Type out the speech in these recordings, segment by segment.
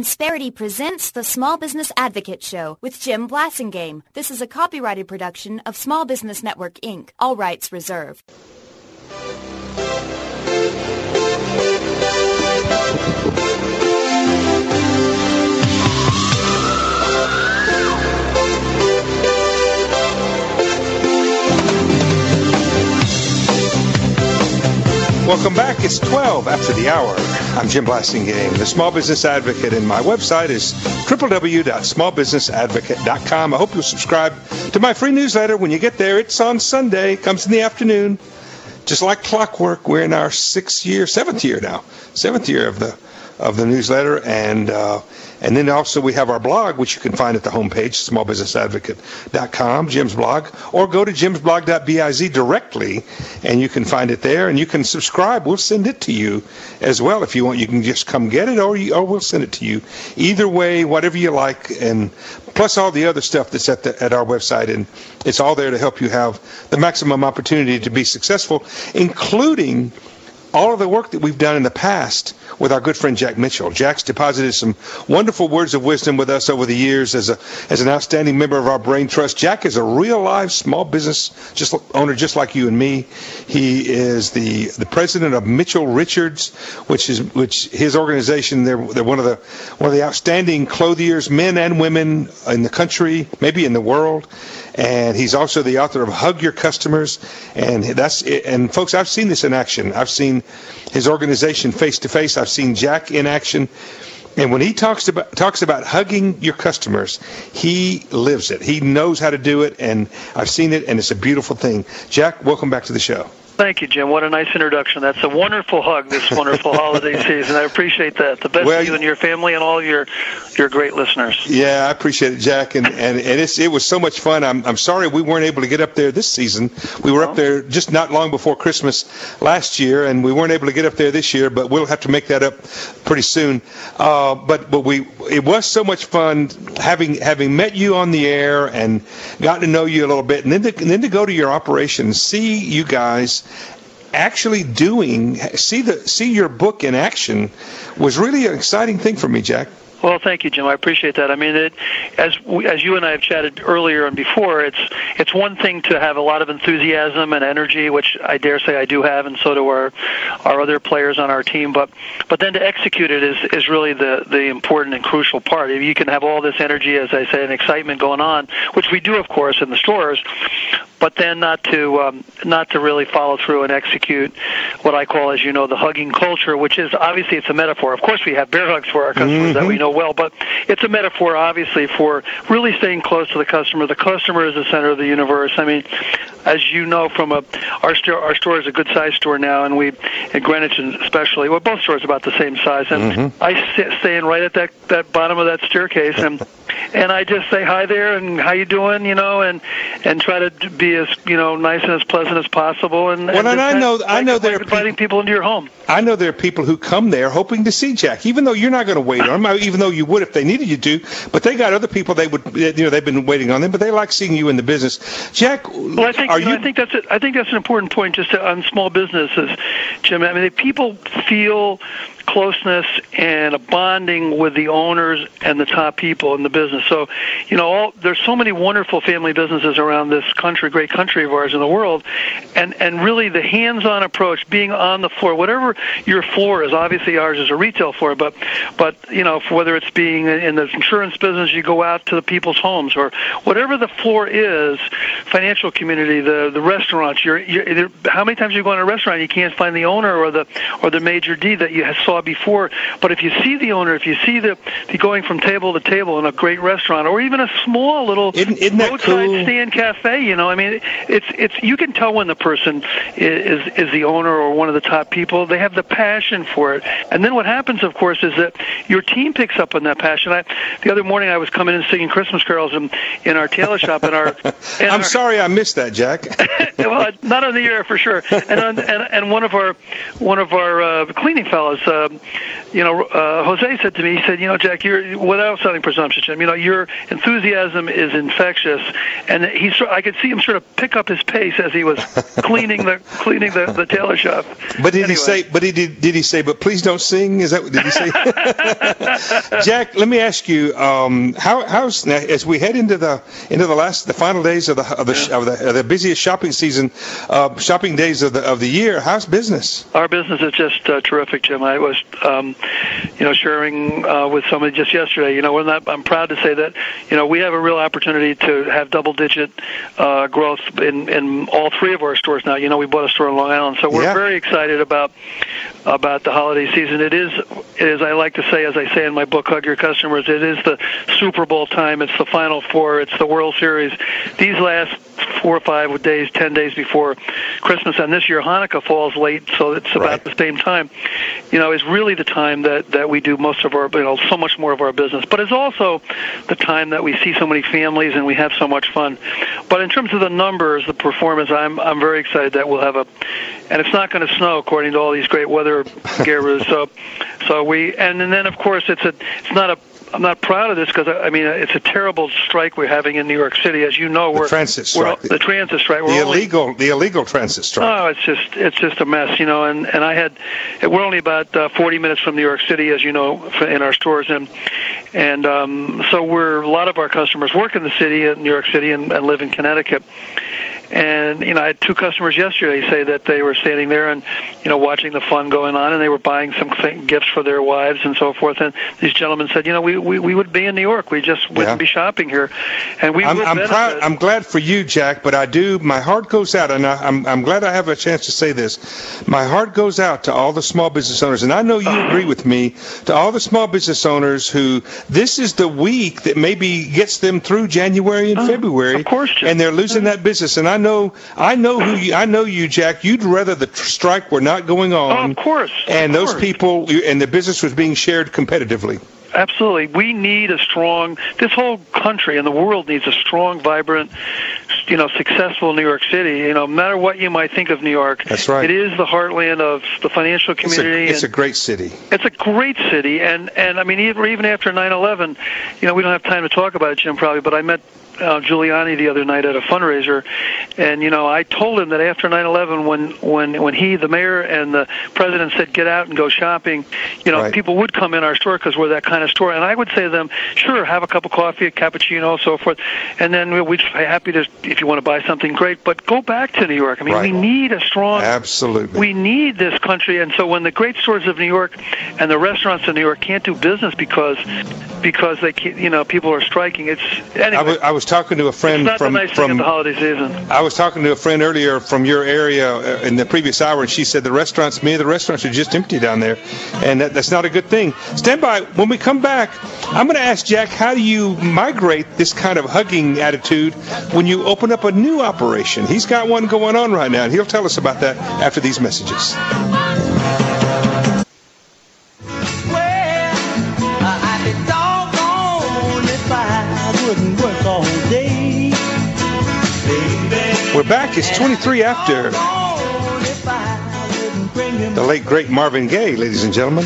Insperity presents the Small Business Advocate Show with Jim Blasingame. This is a copyrighted production of Small Business Network, Inc. All rights reserved. Welcome back. It's 12 after the hour. I'm Jim Blasingame, the Small Business Advocate, and my website is www.smallbusinessadvocate.com. I hope you'll subscribe to my free newsletter. When you get there, it's on Sunday. It comes in the afternoon. Just like clockwork, we're in our seventh year of the newsletter, and then also we have our blog, which you can find at the homepage, smallbusinessadvocate.com, Jim's blog, or go to jimsblog.biz directly, and you can find it there, and you can subscribe. We'll send it to you as well if you want. You can just come get it, or we'll send it to you. Either way, whatever you like, and plus all the other stuff that's at our website, and it's all there to help you have the maximum opportunity to be successful, including all of the work that we've done in the past with our good friend Jack Mitchell. Jack's deposited some wonderful words of wisdom with us over the years as an outstanding member of our Brain Trust. Jack is a real live small business owner just like you and me. He is the president of Mitchell Richards, which his organization, they're one of the outstanding clothiers, men and women in the country, maybe in the world. And he's also the author of Hug Your Customers, and folks, I've seen this in action. I've seen his organization face to face. I've seen Jack in action, and when he talks about hugging your customers, he lives it. He knows how to do it, and I've seen it, and it's a beautiful thing. Jack, welcome back to the show. Thank you, Jim. What a nice introduction. That's a wonderful hug this wonderful holiday season. I appreciate that. The best to you and your family and all your great listeners. Yeah, I appreciate it, Jack. And it was so much fun. I'm sorry we weren't able to get up there this season. We were up there just not long before Christmas last year, and we weren't able to get up there this year, but we'll have to make that up pretty soon. But it was so much fun having met you on the air and gotten to know you a little bit, and then to go to your operation and see you guys actually see your book in action was really an exciting thing for me, Jack. Well, thank you, Jim. I appreciate that. I mean, as you and I have chatted earlier and before, it's one thing to have a lot of enthusiasm and energy, which I dare say I do have, and so do our other players on our team. But then to execute it is really the important and crucial part. If you can have all this energy, as I say, and excitement going on, which we do, of course, in the stores, but then not to really follow through and execute what I call, as you know, the hugging culture, which is obviously it's a metaphor. Of course, we have bear hugs for our customers that we know well, but it's a metaphor, obviously, for really staying close to the customer. The customer is the center of the universe. I mean, as you know, from our store is a good-sized store now, and we at Greenwich especially, well, both stores about the same size, and I stay right at that bottom of that staircase, and I just say hi there and how you doing, and try to be as nice and as pleasant as possible. And I know there are inviting people into your home. I know there are people who come there hoping to see Jack, even though you're not going to wait on them, even though you would if they needed you to. But they got other people they've been waiting on them, but they like seeing you in the business. Jack, well, I think that's it. I think that's an important point just on small businesses, Jim. I mean, people feel closeness and a bonding with the owners and the top people in the business. So, there's so many wonderful family businesses around this country, great country of ours in the world, and really the hands-on approach, being on the floor, whatever your floor is. Obviously, ours is a retail floor, but whether it's being in the insurance business, you go out to the people's homes, or whatever the floor is, financial community, the restaurants. How many times you go in a restaurant, you can't find the owner or the maitre d' that you saw before. But if you see the owner, if you see the going from table to table in a great restaurant, or even a small little roadside stand cafe, I mean, it's you can tell when the person is the owner or one of the top people. They have the passion for it, and then what happens, of course, is that your team picks up on that passion. The other morning I was coming in singing Christmas carols in our tailor shop, I'm sorry I missed that, Jack. Well, not on the air for sure. And one of our cleaning fellows. Jose said to me, he said, Jack, you're, without sounding presumptuous, Jim, your enthusiasm is infectious, and I could see him sort of pick up his pace as he was cleaning the tailor shop. But did he say? But did he say? But please don't sing. Is that what did he say? Jack, let me ask you, how's now, as we head into the final days of the busiest shopping season, shopping days of the year? How's business? Our business is just terrific, Jim. I was, sharing with somebody just yesterday. I'm proud to say that we have a real opportunity to have double-digit growth in all three of our stores now. We bought a store in Long Island, so we're very excited about the holiday season. It is I like to say, as I say in my book, Hug Your Customers, it is the Super Bowl time. It's the Final Four. It's the World Series. These last 4 or 5 days, 10 days before Christmas, and this year Hanukkah falls late, so it's about the same time. Is really the time that we do most of our, so much more of our business. But it's also the time that we see so many families and we have so much fun. But in terms of the numbers, the performance, I'm very excited that we'll have and it's not going to snow according to all these great weather gurus. So and then of course I'm not proud of this because it's a terrible strike we're having in New York City. As you know, the transit strike. The transit strike. The illegal transit strike. Oh, it's just a mess, And we're only about 40 minutes from New York City, as you know, in our stores, and so a lot of our customers work in the city, in New York City, and live in Connecticut. And I had 2 customers yesterday say that they were standing there and watching the fun going on, and they were buying some gifts for their wives and so forth. And these gentlemen said, we would be in New York, we just wouldn't be shopping here, and I'm proud. I'm glad for you, Jack, but my heart goes out, and I'm glad I have a chance to say this. My heart goes out to all the small business owners, and I know you agree with me. To all the small business owners who this is the week that maybe gets them through January and February, of course, Jim. And they're losing that business, and I know you, Jack. You'd rather the strike were not going on. Of course. And those people, and the business was being shared competitively. Absolutely. We need this whole country and the world needs a strong, vibrant, successful New York City. No matter what you might think of New York. That's right. It is the heartland of the financial community. It's a great city. It's a great city. And even after 9/11, we don't have time to talk about it, Jim, probably, but I met Giuliani the other night at a fundraiser, and I told him that after 9/11, when he, the mayor, and the president said get out and go shopping, people would come in our store because we're that kind of store, and I would say to them, sure, have a cup of coffee, a cappuccino, so forth, and then we'd be happy to, if you want to buy something, great, but go back to New York. We need a strong, absolutely, we need this country, and so when the great stores of New York and the restaurants in New York can't do business because they can't, people are striking, anyway. I was talking to a friend from the holiday season. I was talking to a friend earlier from your area in the previous hour, and she said the restaurants are just empty down there, and that's not a good thing. Stand by. When we come back, I'm going to ask Jack, how do you migrate this kind of hugging attitude when you open up a new operation? He's got one going on right now, and he'll tell us about that after these messages. We're back. It's 23 after. The late, great Marvin Gaye, ladies and gentlemen.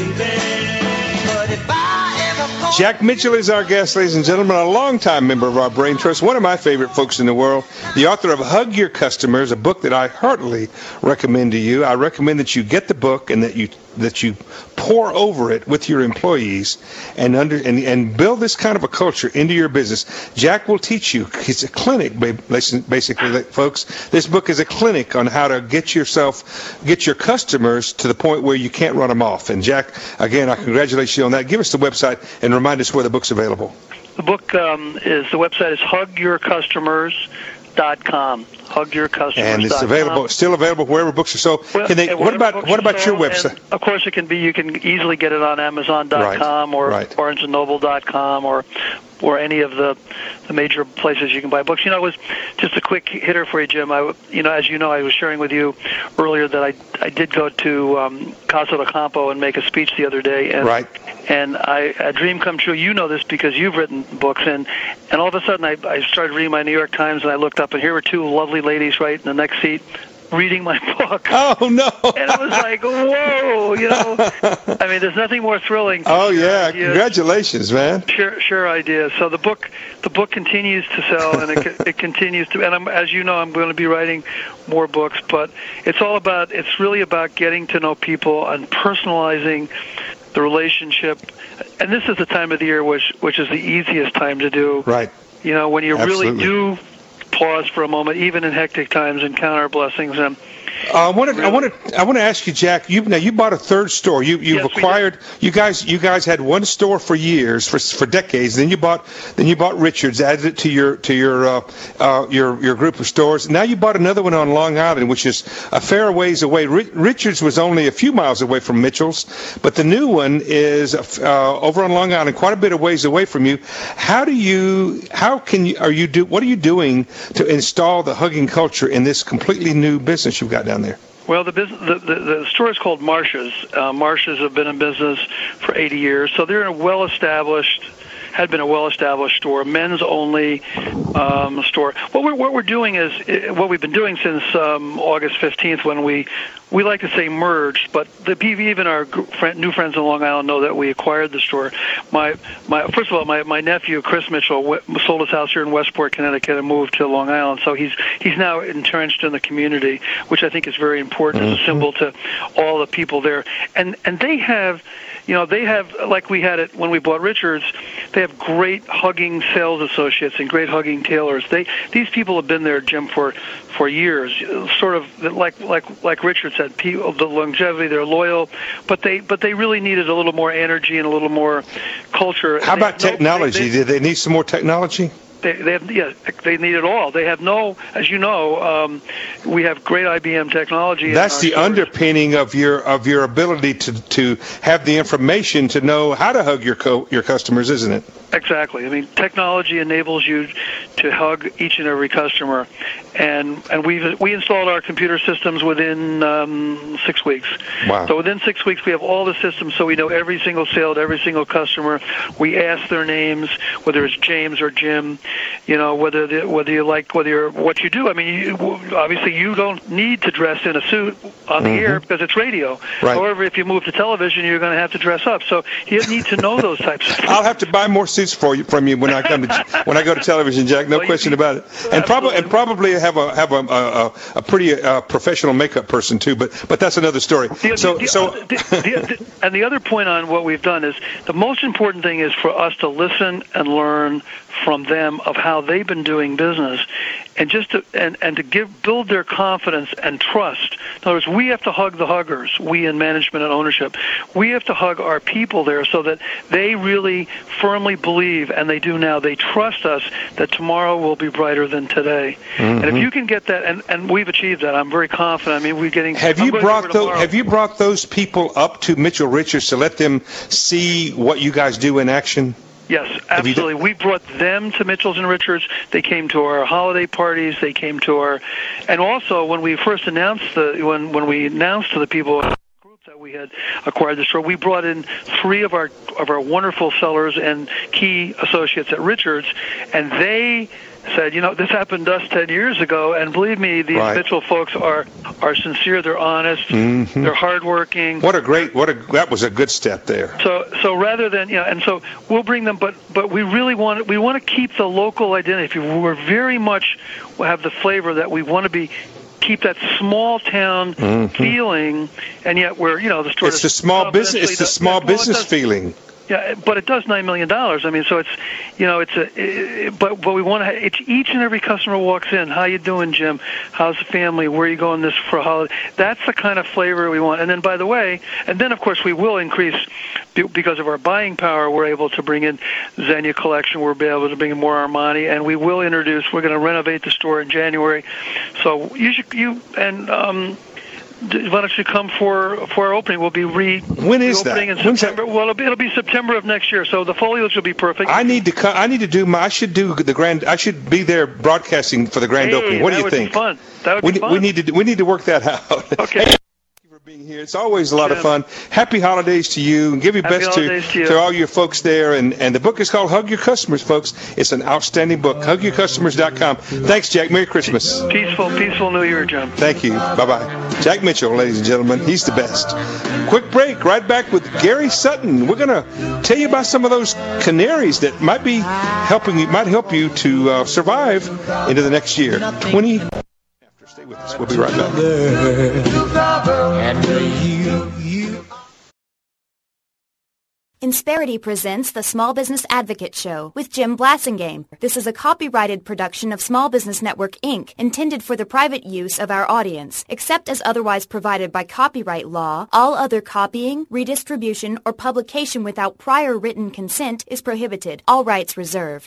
Jack Mitchell is our guest, ladies and gentlemen, a longtime member of our Brain Trust, one of my favorite folks in the world, the author of Hug Your Customers, a book that I heartily recommend to you. I recommend that you get the book and that you pour over it with your employees and build this kind of a culture into your business. Jack will teach you. It's a clinic, basically, folks. This book is a clinic on how to get your customers to the point where you can't run them off. And Jack, again, I congratulate you on that. Give us the website and remind us where the book's available. The website is hugyourcustomers.com. HugYourCustomers.com. And it's still available wherever books are sold. What about your website? Of course, it can be. You can easily get it on Amazon.com or BarnesandNoble.com or any of the major places you can buy books. It was just a quick hitter for you, Jim. As you know, I was sharing with you earlier that I did go to Casa de Campo and make a speech the other day. And a dream come true. You know this because you've written books. And all of a sudden, I started reading my New York Times, and I looked up, and here were 2 lovely ladies right in the next seat, reading my book. Oh, no. And it was like, whoa, I mean, there's nothing more thrilling. Oh, yeah. Ideas. Congratulations, man. Share ideas. So the book continues to sell, and it continues to, and as you know, I'm going to be writing more books, but it's really about getting to know people and personalizing the relationship. And this is the time of the year which is the easiest time to do. Right. When you Absolutely. really do pause for a moment, even in hectic times, and count our blessings. And I want to ask you, Jack. You bought a third store. You've acquired. You guys had one store for years, for decades. Then you bought Richards, added it to your group of stores. Now you bought another one on Long Island, which is a fair ways away. Richards was only a few miles away from Mitchell's, but the new one is over on Long Island, quite a bit of ways away from you. What are you doing to install the hugging culture in this completely new business you've got down there? Well, the store is called Marsh's. Marsh's have been in business for 80 years, so they're had been a well-established store, men's only store. What we're doing is what we've been doing since August 15th, when we like to say merged, but even our new friends in Long Island know that we acquired the store. First of all, my nephew Chris Mitchell sold his house here in Westport, Connecticut, and moved to Long Island. So he's now entrenched in the community, which I think is very important as a symbol to all the people there. And they have. They have, like we had it when we bought Richards, they have great hugging sales associates and great hugging tailors. These people have been there, Jim, for years. Sort of like Richards said, the longevity, they're loyal, but they really needed a little more energy and a little more culture. How about technology? Did they need some more technology? They need it all. They have as you know, we have great IBM technology. That's the underpinning of your ability to have the information to know how to hug your customers, isn't it? Exactly. I mean, technology enables you to hug each and every customer, and we installed our computer systems within 6 weeks. Wow. So within 6 weeks, we have all the systems, so we know every single sale to every single customer. We ask their names, whether it's James or Jim. Whether what you do. I mean, obviously you don't need to dress in a suit on the air because it's radio. Right. However, if you move to television, you're going to have to dress up. So you need to know those types of things. I'll have to buy more suits from you when I go to television, Jack. No question about it. And probably have a pretty professional makeup person too. But that's another story. And the other point on what we've done is the most important thing is for us to listen and learn from them of how they've been doing business, and just to build their confidence and trust. In other words, we have to hug the huggers, we in management and ownership. We have to hug our people there so that they really firmly believe, and they do now, they trust us that tomorrow will be brighter than today. And if you can get that, and we've achieved that, I'm very confident. I mean, we're getting. Have you brought those people up to Mitchell Richards to let them see what you guys do in action? Yes, absolutely. We brought them to Mitchell's and Richards. They came to our holiday parties. They came to and also when we first announced when we announced to the people that we had acquired the store, we brought in 3 of our wonderful sellers and key associates at Richards, and they said, this happened to us 10 years ago, and believe me, these Mitchell folks are sincere, they're honest, they're hardworking. That was a good step there. So rather than, and so we'll bring them, but we really want to keep the local identity. We're very much have the flavor that we want to keep that small town feeling, and yet we're, the store. It's the small business. It's the small business feeling. Yeah, but it does $9 million. I mean, so it's, but we want to. It's each and every customer walks in. How you doing, Jim? How's the family? Where are you going this for a holiday? That's the kind of flavor we want. And then, by the way, of course we will increase because of our buying power. We're able to bring in Zegna collection. We'll be able to bring in more Armani, and we will introduce. We're going to renovate the store in January. So why don't you come for our opening? We'll be when is that? In September. Well, it'll be September of next year, so the foliage will be perfect. I should be there broadcasting for the grand opening. What do you think? That would be fun. We need to work that out. Okay. Thank you for being Here. It's always a lot of fun. Happy holidays to you, and give your best to all your folks there. And the book is called Hug Your Customers, folks. It's an outstanding book. HugYourCustomers.com. Thanks, Jack. Merry Christmas. Peaceful New Year, Jim. Thank you. Bye-bye. Jack Mitchell, ladies and gentlemen. He's the best. Quick break. Right back with Gary Sutton. We're going to tell you about some of those canaries that might help you to survive into the next year. Stay with us. We'll be right back. Insperity presents the Small Business Advocate Show with Jim Blasingame. This is a copyrighted production of Small Business Network, Inc., intended for the private use of our audience. Except as otherwise provided by copyright law, all other copying, redistribution, or publication without prior written consent is prohibited. All rights reserved.